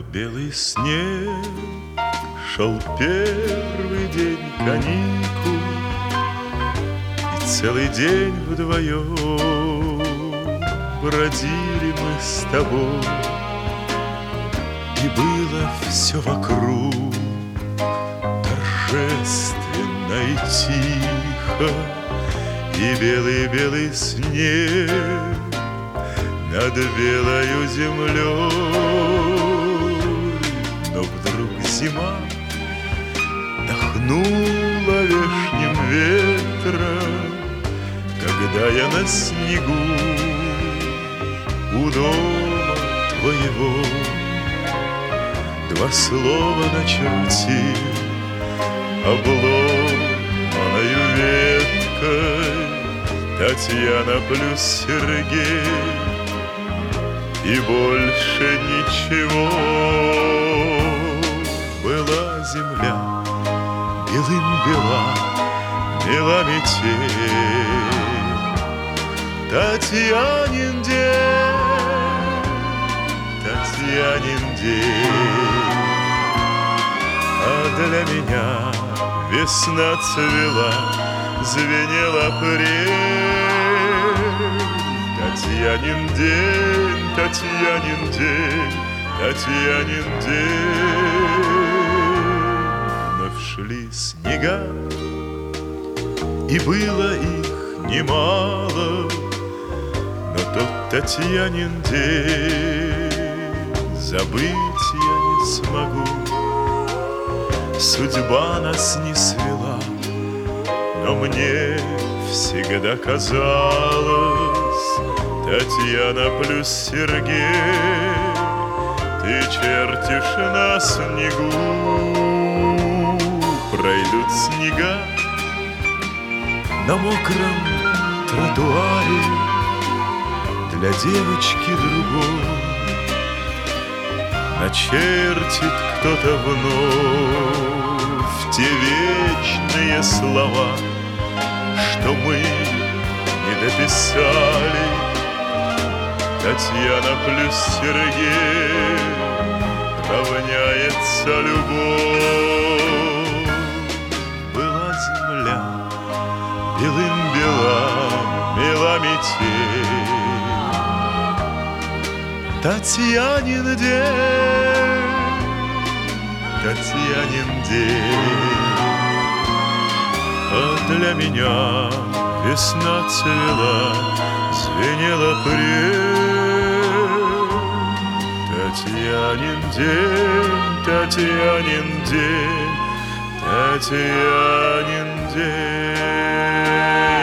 Белый снег, шел первый день каникул, и целый день вдвоем бродили мы с тобой. И было все вокруг торжественно и тихо, и белый-белый снег над белою землей. Но вдруг зима дохнула вешним ветром, когда я на снегу у дома твоего два слова начертил обломаною веткой: Татьяна плюс Сергей, и больше ничего. Была земля белым бела, мела метель, Татьянин день, Татьянин день. А для меня весна цвела, звенела апрель. Татьянин день, Татьянин день, Татьянин день. Вновь шли снега, и было их немало, но тот Татьянин день забыть я не смогу. Судьба нас не свела, но мне всегда казалось: Татьяна плюс Сергей, ты чертишь на снегу. Пройдут снега на мокром тротуаре для девочки другой, начертит кто-то вновь те вечные слова, что мы не дописали. Татьяна плюс Сергей равняется любовь. Была земля белым бела, мела метель, Татьянин день, Татьянин день. А для меня весна цвела, звенела апрель. Татьянин день, Татьянин день, Татьянин день.